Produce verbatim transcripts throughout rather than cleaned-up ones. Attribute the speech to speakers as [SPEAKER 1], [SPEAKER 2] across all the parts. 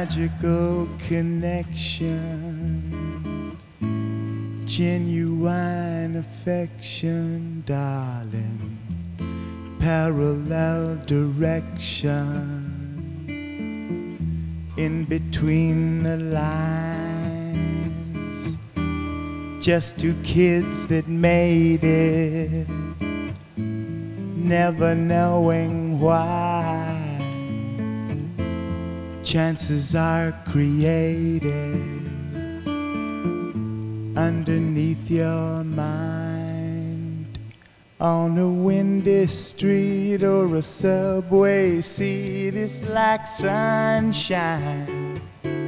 [SPEAKER 1] magical connection, genuine affection, darling, parallel direction, in between the lines, just two kids that made it, never knowing why. Chances are created underneath your mind, on a windy street or a subway seat. It's like sunshine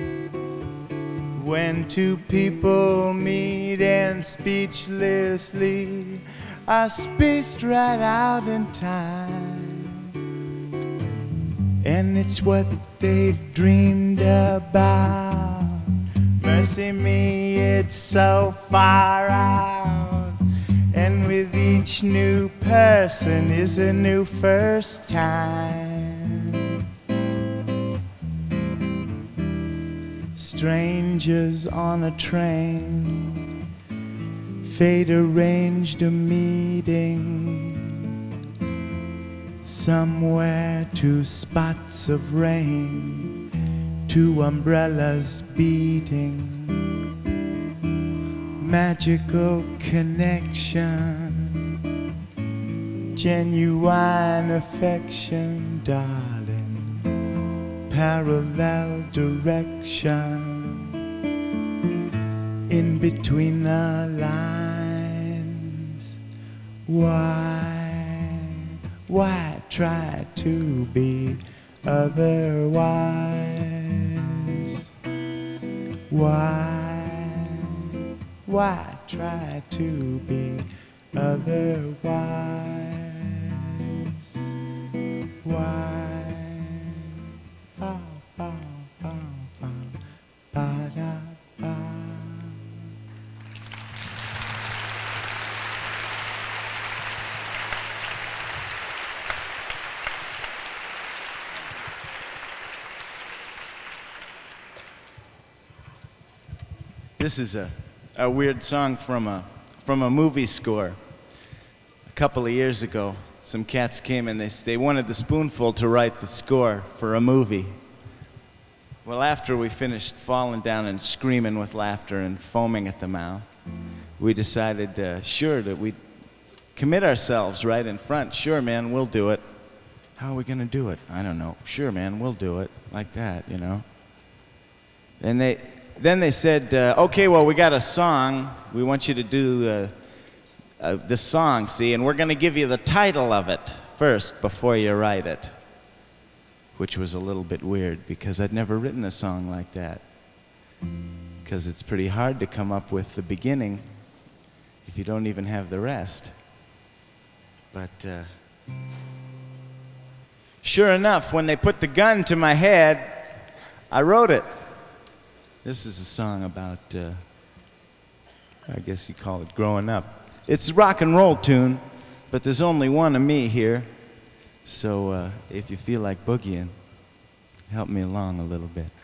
[SPEAKER 1] when two people meet and speechlessly are spaced right out in time. And it's what they've dreamed about. Mercy me, it's so far out. And with each new person is a new first time. Strangers on a train, fate arranged a meeting. Somewhere two spots of rain, two umbrellas beating. Magical connection, genuine affection, darling, parallel direction, in between the lines. Why, why try to be otherwise? Why, why try to be otherwise? Why? Ba, ba, ba, ba, ba, da, ba. This is a, a weird song from a, from a movie score. A couple of years ago, some cats came and they, they wanted the Spoonful to write the score for a movie. Well, after we finished falling down and screaming with laughter and foaming at the mouth, we decided, uh, sure, that we'd commit ourselves right in front. Sure, man, we'll do it. How are we going to do it? I don't know. Sure, man, we'll do it. Like that, you know. And they... Then they said, uh, okay, well, we got a song. We want you to do uh, uh, this song, see, and we're going to give you the title of it first before you write it, which was a little bit weird because I'd never written a song like that, because it's pretty hard to come up with the beginning if you don't even have the rest. But uh, sure enough, when they put the gun to my head, I wrote it. This is a song about, uh, I guess you call it growing up. It's a rock and roll tune, but there's only one of me here. So uh, if you feel like boogieing, help me along a little bit.